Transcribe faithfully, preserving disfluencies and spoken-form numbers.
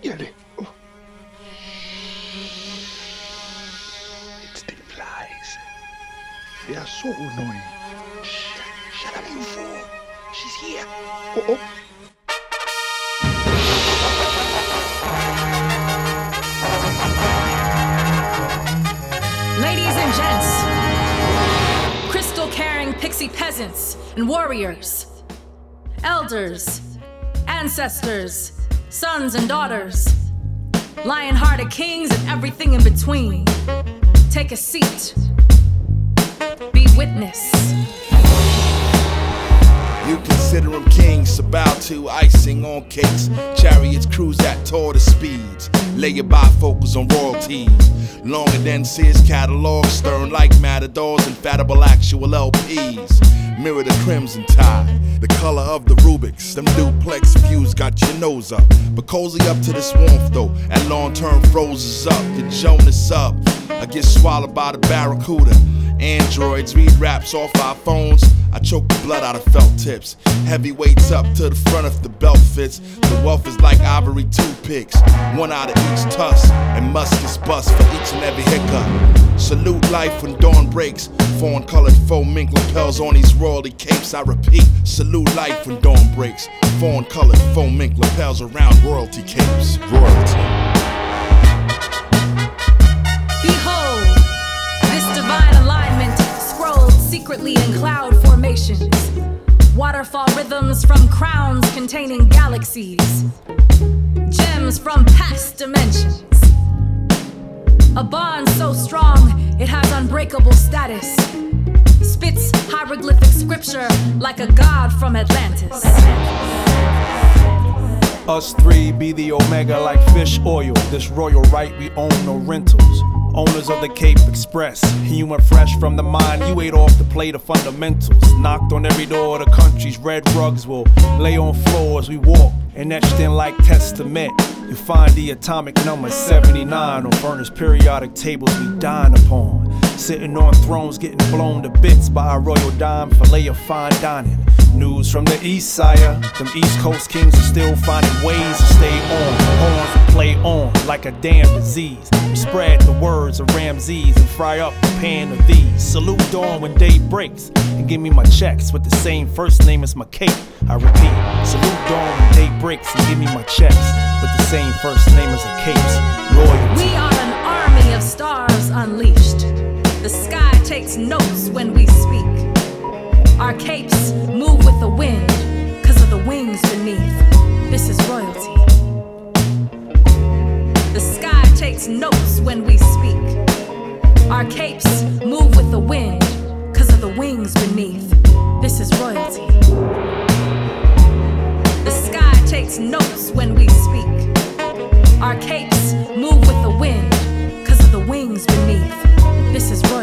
Yeah, they, oh. It's the flies. They are so annoying. Shut, shut up, you fool. She's here. Oh, oh. Ladies and gents, crystal-carrying pixie peasants and warriors, elders, ancestors, sons and daughters, lion-hearted kings and everything in between. Take a seat. Be witness. You consider them kings, about to icing on cakes. Chariots cruise at tortoise speeds. Lay your bifocals on royalties. Longer than Sears catalog, stern like matadors, infallible actual L Ps. Mirror the crimson tide, the color of the Rubik's. Them duplex views got your nose up, but cozy up to this warmth though. At long term froze up, the Jonas up. I get swallowed by the barracuda. Androids read raps off our phones. I choke the blood out of felt tips. Heavyweights up to the front if the belt fits. The wealth is like ivory toothpicks. One out of each tusk, and muskets bust for each and every hiccup. Salute life when dawn breaks. Fawn colored faux mink lapels on these royalty capes. I repeat, salute life when dawn breaks. Fawn colored faux mink lapels around royalty capes. Royalty. Behold, this divine alignment scrolled secretly in cloud formations. Waterfall rhythms from crowns containing galaxies. Gems from past dimensions. A bond so strong it has unbreakable status. Spits hieroglyphic scripture like a god from Atlantis. Us three be the omega like fish oil. This royal right, we own no rentals. Owners of the Cape Express. You went fresh from the mine, you ate off the plate of fundamentals. Knocked on every door of the country's red rugs will lay on floors we walk, and etched in like testament. You find the atomic number seventy-nine on furnace periodic tables we dine upon. Sitting on thrones getting blown to bits by our royal dime fillet of fine dining. News from the east, sire. Them East Coast kings are still finding ways to stay on. Horns will play on like a damn disease. We spread the words of Ramses and fry up a pan of these. Salute dawn when day breaks and give me my checks with the same first name as my cake. I repeat, salute dawn when day breaks and give me my checks with the same first name as a cape's. Royalty. We are an army of stars unleashed. The sky takes notes when we speak. Our capes move with the wind, cause of the wings beneath. This is royalty. The sky takes notes when we speak. Our capes move with the wind, cause of the wings beneath. This is royalty. The sky takes notes when we speak. Our capes move with the wind, cause of the wings beneath. This is royalty.